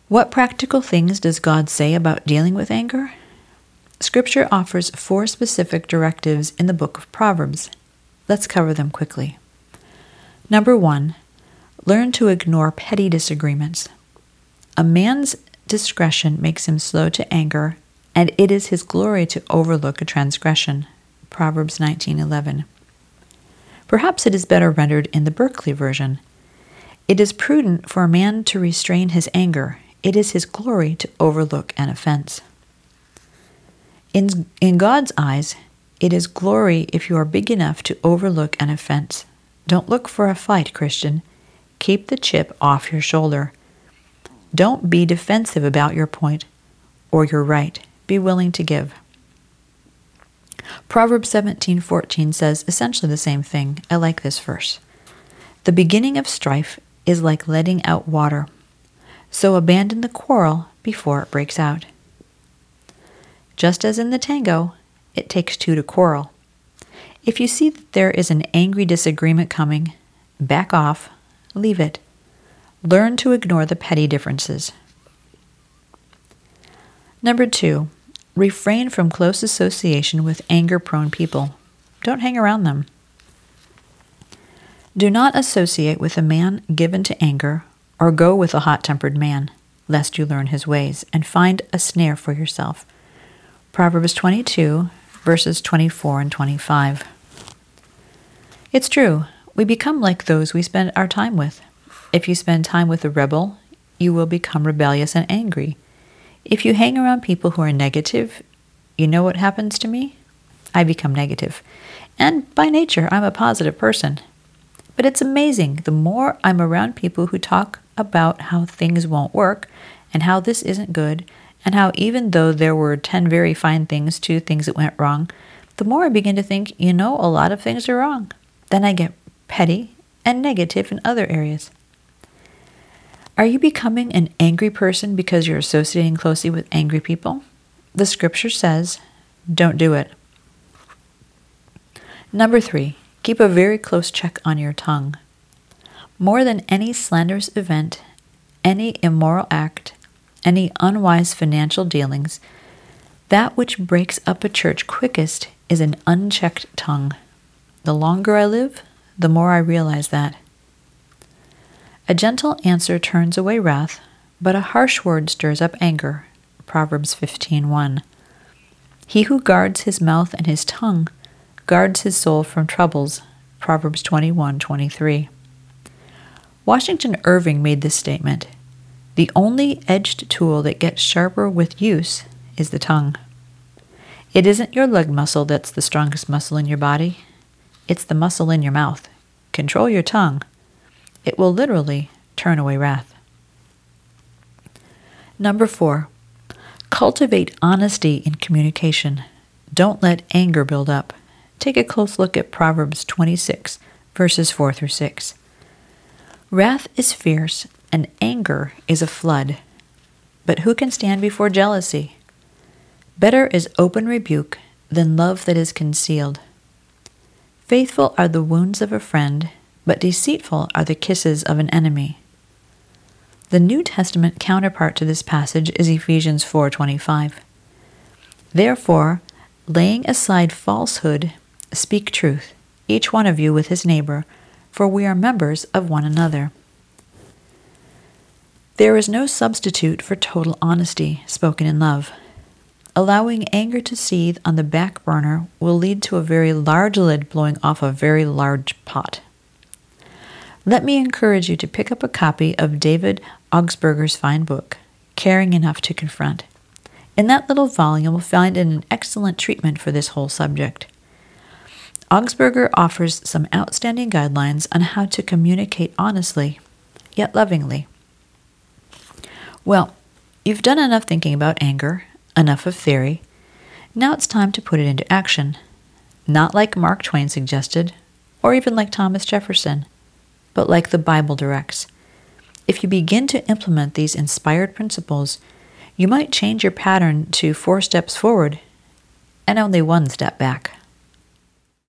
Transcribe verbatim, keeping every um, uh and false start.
What practical things does God say about dealing with anger? Scripture offers four specific directives in the book of Proverbs. Let's cover them quickly. Number one, learn to ignore petty disagreements. A man's discretion makes him slow to anger, and it is his glory to overlook a transgression. Proverbs nineteen eleven. Perhaps it is better rendered in the Berkeley version. It is prudent for a man to restrain his anger. It is his glory to overlook an offense. In, in God's eyes, it is glory if you are big enough to overlook an offense. Don't look for a fight, Christian. Keep the chip off your shoulder. Don't be defensive about your point or your right. Be willing to give. Proverbs seventeen fourteen says essentially the same thing. I like this verse. The beginning of strife is like letting out water, so abandon the quarrel before it breaks out. Just as in the tango, it takes two to quarrel. If you see that there is an angry disagreement coming, back off, leave it. Learn to ignore the petty differences. Number two, refrain from close association with anger-prone people. Don't hang around them. Do not associate with a man given to anger, or go with a hot-tempered man, lest you learn his ways and find a snare for yourself. Proverbs twenty-two, verses twenty-four and twenty-five. It's true, we become like those we spend our time with. If you spend time with a rebel, you will become rebellious and angry. If you hang around people who are negative, you know what happens to me? I become negative. And by nature, I'm a positive person. But it's amazing, the more I'm around people who talk about how things won't work, and how this isn't good, and how even though there were ten very fine things, two things that went wrong, the more I begin to think, you know, a lot of things are wrong. Then I get petty and negative in other areas. Are you becoming an angry person because you're associating closely with angry people? The scripture says, don't do it. Number three, keep a very close check on your tongue. More than any slanderous event, any immoral act, any unwise financial dealings, that which breaks up a church quickest is an unchecked tongue. The longer I live, the more I realize that. A gentle answer turns away wrath, but a harsh word stirs up anger. Proverbs fifteen one. He who guards his mouth and his tongue guards his soul from troubles. Proverbs twenty-one twenty-three. Washington Irving made this statement: the only edged tool that gets sharper with use is the tongue. It isn't your leg muscle that's the strongest muscle in your body. It's the muscle in your mouth. Control your tongue. It will literally turn away wrath. Number four, cultivate honesty in communication. Don't let anger build up. Take a close look at Proverbs twenty-six, verses four through six. Wrath is fierce, and anger is a flood. But who can stand before jealousy? Better is open rebuke than love that is concealed. Faithful are the wounds of a friend, but deceitful are the kisses of an enemy. The New Testament counterpart to this passage is Ephesians four twenty-five. Therefore, laying aside falsehood, speak truth, each one of you with his neighbor, for we are members of one another. There is no substitute for total honesty spoken in love. Allowing anger to seethe on the back burner will lead to a very large lid blowing off a very large pot. Let me encourage you to pick up a copy of David Augsburger's fine book, Caring Enough to Confront. In that little volume, you'll find an excellent treatment for this whole subject. Augsburger offers some outstanding guidelines on how to communicate honestly, yet lovingly. Well, you've done enough thinking about anger, enough of theory. Now it's time to put it into action. Not like Mark Twain suggested, or even like Thomas Jefferson, but like the Bible directs. If you begin to implement these inspired principles, you might change your pattern to four steps forward and only one step back.